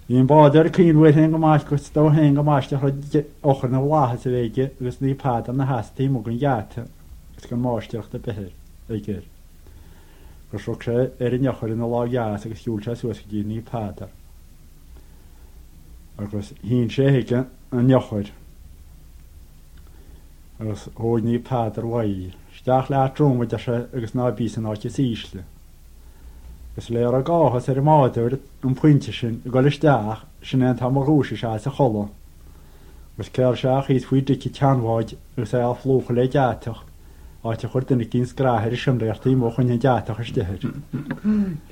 I'n bod ar y cynwyr hyn gymaes gwsto hyn gymaes dy chryd ochr na wlaha sydd eigi ys ni pad am na hasti mwg yn iat ys gan mosdiwch dy behyr eigir. Gos rwg se un ochr yn y lag iat ag ys giwl se sŵs gyda ni pad ar. Agos hi'n se hig yn ochr. Agos hwyd ni pad ar wai. Stach le at rwng wedi se agos na bys yn oes ysle. Ys le ar y gohos ar y modwr yn pwyntio sy'n gol ysdach sy'n ein tam o rwys ys as y cholo. Ys cael siach i ddwy dici tianwod ys eil fflwch le diatoch a ti chwrdd yn y gyn sgrach ar y siymri ar tîm o'ch yn hyn diatoch ysdyhyd.